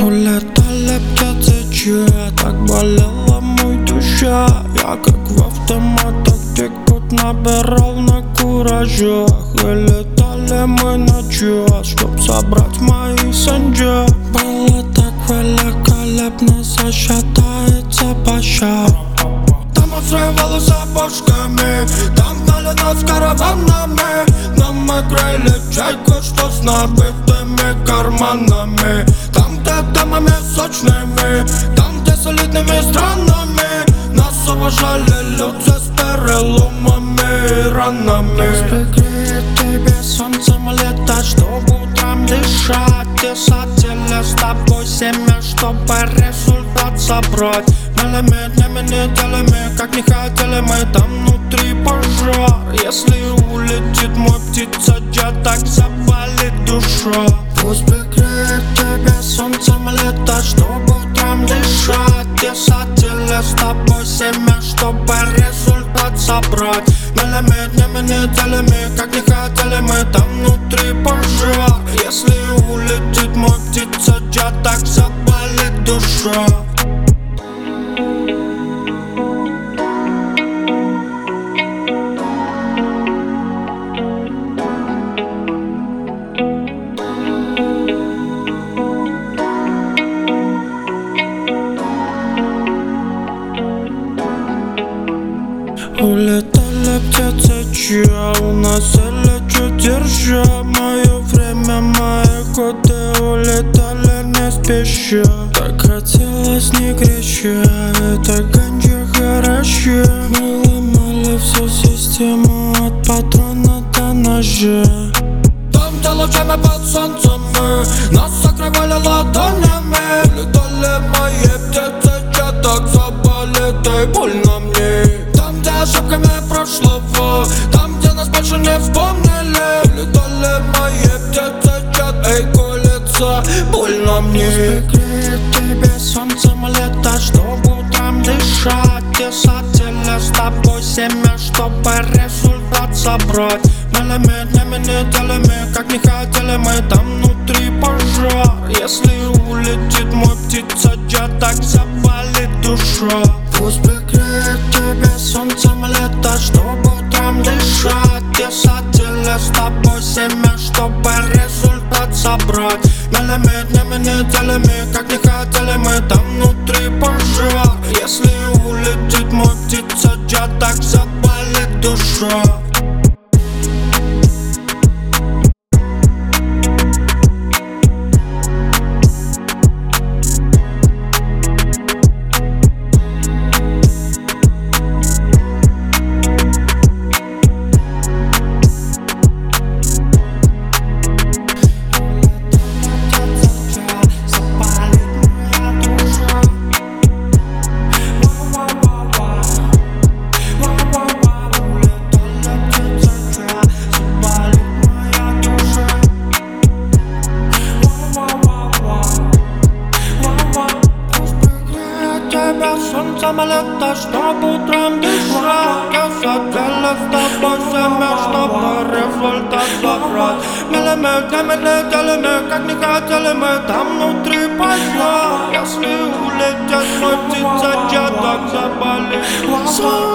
Улетали птицы, чья так болела мой душа. Я как в автоматах тик-пут набирал на куражах. И летали мы на час, чтоб собрать мои санджа. Было так великолепно, засчитается по щам. Там взрывало сапожками, там гнали нас караванами. Нам мы грели чайку, что с набитыми карманами. Там, где дамами сочными, там, где солидными странами. Нас уважали люди с переломами и ранами. Прикрыет тебе солнцем летать, чтобы утром дышать. Десятили с тобой семя, чтобы результат собрать. Миллиметрами, неделями, как не хотели мы, там внутри пожар. Если улетит мой птица-джет, так запалит душа. Пусть прикрыет тебя солнцем летать, чтобы утром дышать. Десятили с тобой семя, чтобы результат собрать. Миллиметрами, неделями, как не хотели мы, там внутри пожар. Если улетит мой птица-джет, так запалит душа. Улетали птицы, чья уносили чуть держа. Мое время, мои годы улетали не спеша. Так хотелось не крича, это ганджа хороша. Мы ломали всю систему от патрона до ножа. Там, где лучами под солнцем мы, нас согревали ладонями. Улетали мои птицы, так заболит и больно мне. Ошибками прошлого, там, где нас больше не вспомнили. Улетали мои птицы, эй, колется, больно мне. Прикрыет тебе солнцем летать, чтобы утром дышать. Десятили с тобой семя, чтобы результат собрать. Миллиметрами, неделями, как не хотели мы, там внутри пожар. Если улетит мой птица-джет, так запалит душа. Пусть прикрыет тебя солнцем летать, чтобы утром дышать. Десятили с тобой семя, чтобы результат собрать. Миллиметрами, неделями, как не хотели мы, там внутри пожар. Если улетит мой птица-джет, так запалит душа. Солнцем летать, чтобы утром дышать. Десятили с тобой семя, чтобы результат собрать. Миллиметрами, неделями, как не хотели мы, там внутри пожар. Если улетят мой птица-джет, так заболит.